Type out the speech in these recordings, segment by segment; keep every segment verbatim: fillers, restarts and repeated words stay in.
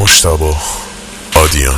مجتبی آدیان.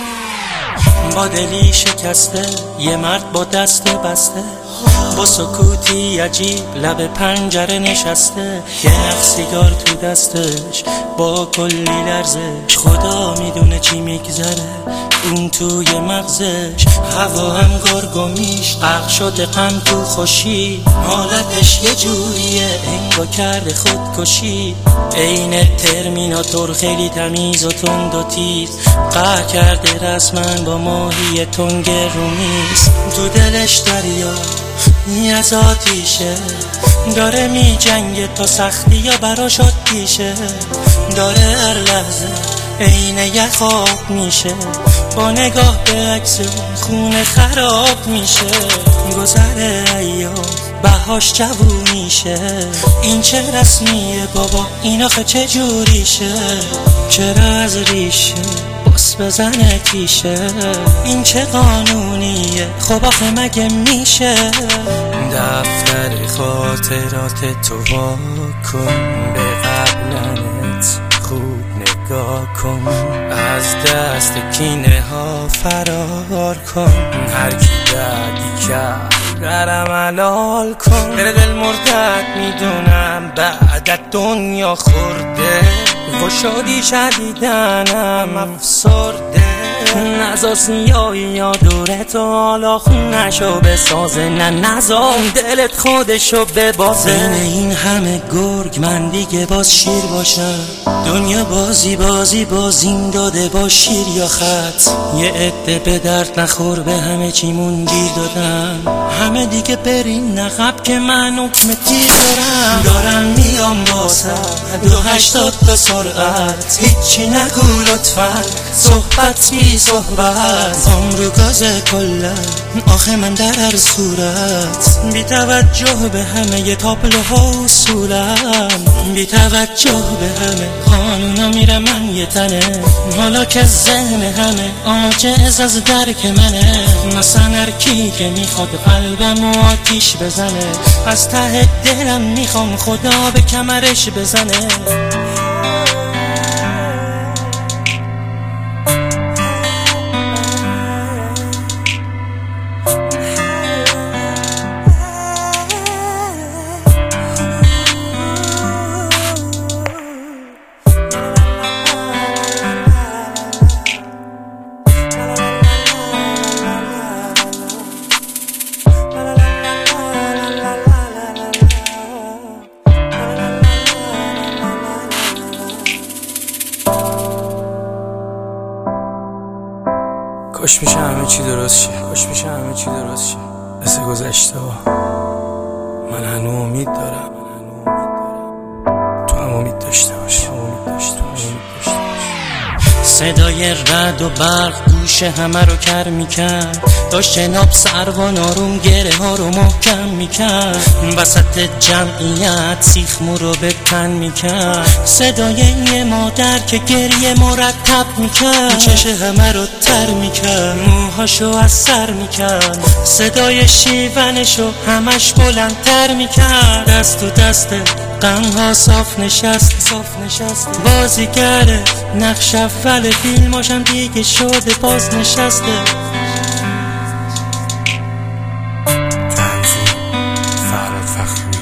با دلی شکسته یه مرد با دست بسته، با سکوتی عجیب لب پنجره نشسته، یه نخ سیگار تو دستش با کلی لرزش. خدا میدونه چی میگذره اون توی مغزش. هوا هم گرگومیش غرق شده غم تو خوشی، حالتش یه جوریه انگا کرده خودکشی. عین ترمیناتور خیلی تمیز و تند و تیز، قهر کرده رسما با ماهی تنگ رومیز. تو دلش دریا یه از آتیشه، داره می جنگه تا سختی یا براش آتیشه. داره هر لحظه عین یه خواب میشه، با نگاه به عکس خونه خراب میشه. گذره ایام بهاش جوونیشه، این چه رسمیه بابا این آخه چه جوریشه؟ چرا از ریشه باس بزنه تیشه؟ این چه قانونیه خب آخه مگه میشه؟ دفتر خاطرات تو وا کن، به قبلنت خوب نگاه کن، از دست کینه ها فرار کن. هر کی بدی کرد برم علال کن. دل دل مردت میدونم بعدت دنیا خورده، خوشادی شدیدنم افسرده. نزار سیاهی یا دورت و حالا خونشو بسازه، نه نزار دلت خودشو ببازه. بین این همه گرگ من دیگه باز شیر باشم، دنیا بازی بازی بازیم داده با شیر یا خط. یه عده به درد نخور به همه چیمون گیر دادم، همه دیگه برین نقب که من حکم تیر دارم. دارم میام باسد دو هشتاد به سرعت، هیچی نگو لطفا صحبت بی صحبت. عمرو گازه کلا آخه من در هر صورت، بی توجه به همه ی تابلوها و اصولم، بی توجه به همه قانونا میره من یه تنه. حالا که ذهن همه عاجز از درک منه، مثلا هر کی که میخواد قلبم و آتیش بزنه، از ته دلم میخوام خدا به کمرش بزنه. کاش میشه همه چی درست شه، کاش میشه همه چی درست شه. مثل گذشته ها من هنوز امید دارم، تو هم امید داشته باش، امید داشته باش. صدای رعد و برق گوش همه رو کر میکرد، داشت جناب سروان آروم گره ها رو محکم میکرد، وسط جمعیت سیخمو رو به تن میکرد. صدای یه مادر که گریه مرتب میکرد، چش همه رو تر میکرد، موهاشو از سر میکرد. صدای شیونشو همش بلندتر میکرد، دست تو دست غمها صاف نشست، صاف نشست. بازیگر نقش اول فیلماشم دیگه شده باز نشسته. فراد فخری